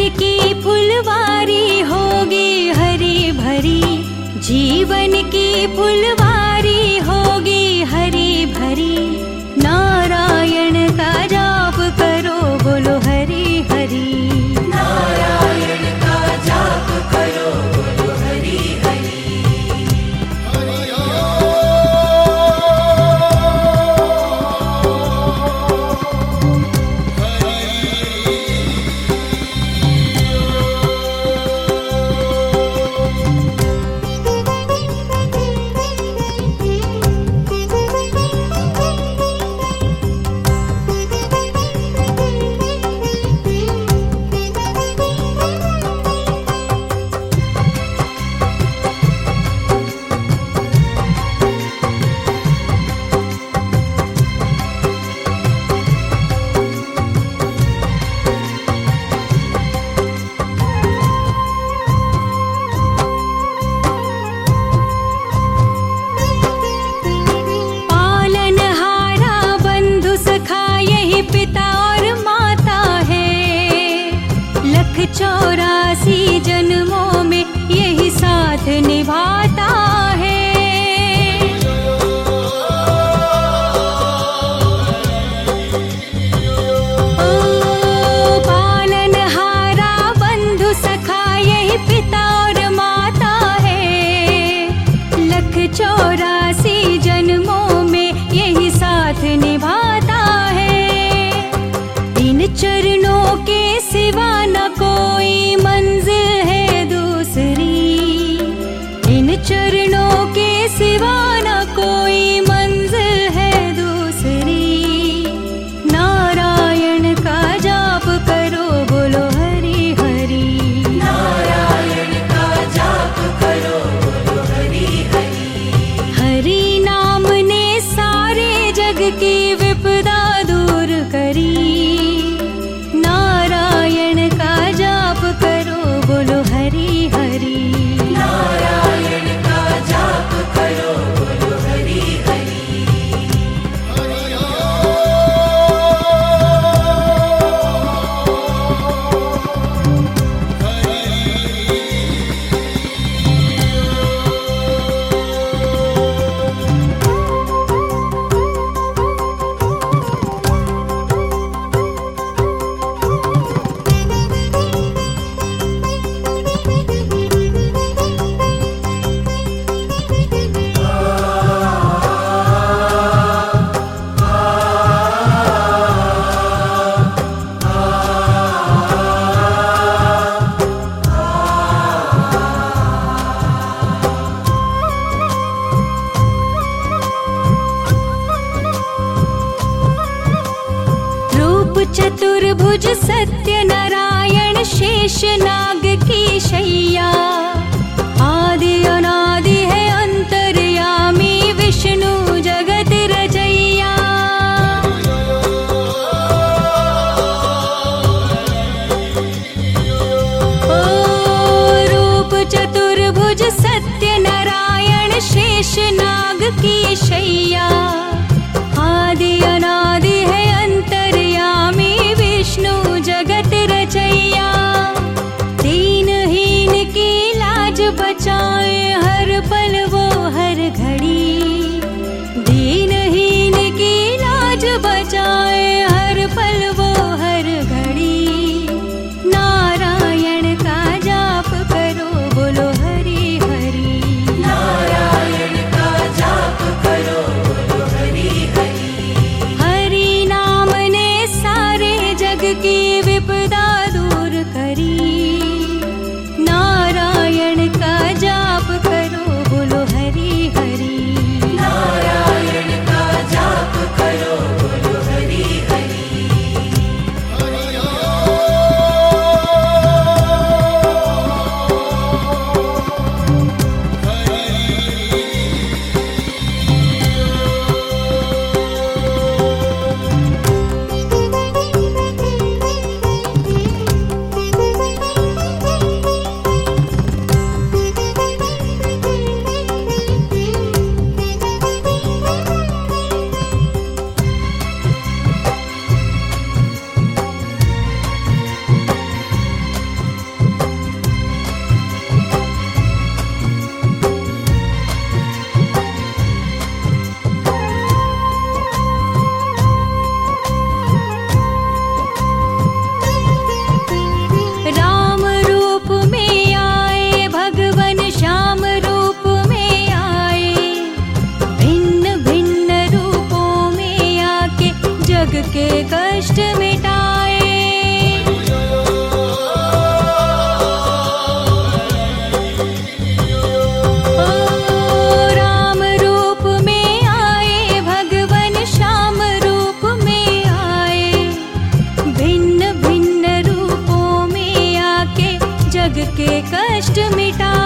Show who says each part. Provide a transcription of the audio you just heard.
Speaker 1: की फुलवारी होगी हरी भरी, जीवन की फुलवारी होगी हरी भरी। नारायण का जाप करो बोलो हरि हरि,
Speaker 2: नारायण का जाप करो बोलो हरि हरि।
Speaker 1: पिता और माता है, 184 जन्मों में यही साथ निभाता है। ओ पालनहारा बंधु सखा यही पिता और माता है, 184 जन्मों में यही साथ निभाता है। इन चरणों के सिवा न कोई मंजिल है दूसरी, इन चरणों के सिवा न कोई मंजिल है दूसरी। नारायण का जाप करो बोलो हरि हरि,
Speaker 2: नारायण का जाप करो बोलो हरि हरि।
Speaker 1: हरि नाम ने सारे जग की विपदा दूर करी। नारायण का जाप करो बोलो हरि हरि,
Speaker 2: नारायण का जाप करो बोलो हरि हरि।
Speaker 1: चतुर्भुज सत्य नारायण शेष नाग की शैया, आदि अनादि है अंतर्यामी विष्णु जगत रचैया। ओ रूप चतुर्भुज सत्य नारायण शेष नाग की शैया, आदि अनादि है अंतर्यामी विष्णु जगत रचैया। दीनहीन की लाज बचाए हर पल वो हर घड़ी, दीनहीन की लाज बचाए हर पल वो हर घड़ी। नारायण का जाप करो बोलो हरि हरि,
Speaker 2: नारायण का जाप करो बोलो हरि हरि।
Speaker 1: हरि नाम ने सारे जग की विपदा दूर करी। नारायण का जाप जग के कष्ट मिटाए।